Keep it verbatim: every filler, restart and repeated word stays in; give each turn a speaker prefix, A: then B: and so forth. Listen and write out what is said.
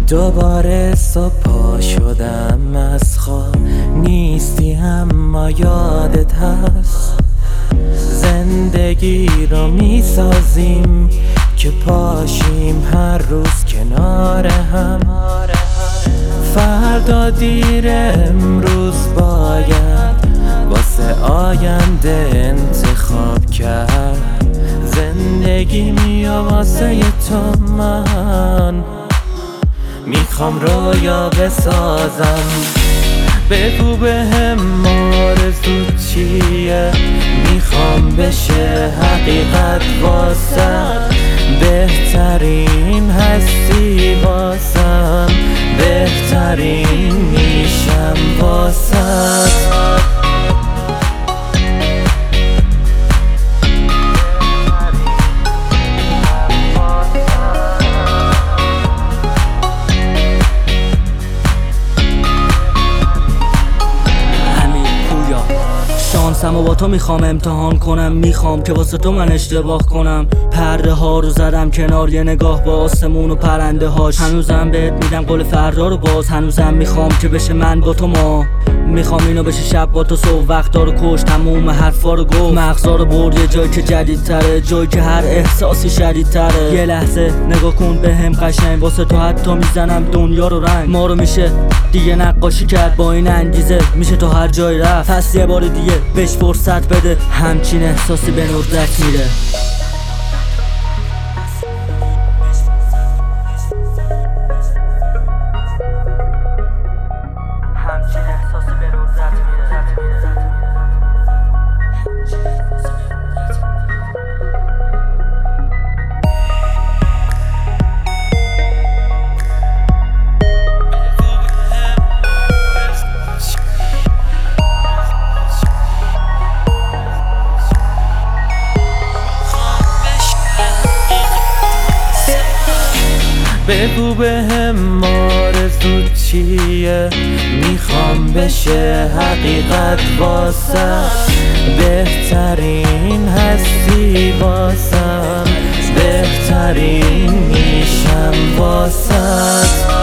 A: دوباره صبح شدم از خواب، نیستی اما یادت هست. زندگی رو میسازیم که پاشیم هر روز کنار هم. فردا دیر امروز باید واسه آینده انتخاب کرد. زندگی میا واسه تو من میخوام رویا بسازم. بگو بهم آرزو چیه، میخوام بشه حقیقت واسم. بهترین هستی واسم، بهترین میشم واسم.
B: شانسم و با تو میخوام امتحان کنم، میخوام که واسه تو من اشتباه کنم. پرده ها رو زدم کنار، یه نگاه با آسمون و پرنده هاش. هنوزم بهت میدم قول فردا رو باز، هنوزم میخوام که بشه من با تو ما. میخوام اینو بشه شب با تو صبح، وقتا رو کش تموم حرفا رو گفت. مغزا رو برد یه جایی که جدید تره، جایی که هر احساسی شدید تره. یه لحظه نگاه کن بهم قشنگ، واسه تو حتی میزنم دنیا رو رنگ. ما رو میشه دیگه نقاشی کرد، با این انگیزه میشه تو هر جای رفت. پس یه بار دیگه بهش فرصت بده، همچین احساسی به ندرت میره. همچین احساسی به ندرت میره.
A: بگو بهم آرزو چیه، میخوام بشه حقیقت واسم. بهترین هستی واسم، بهترین میشم واسم.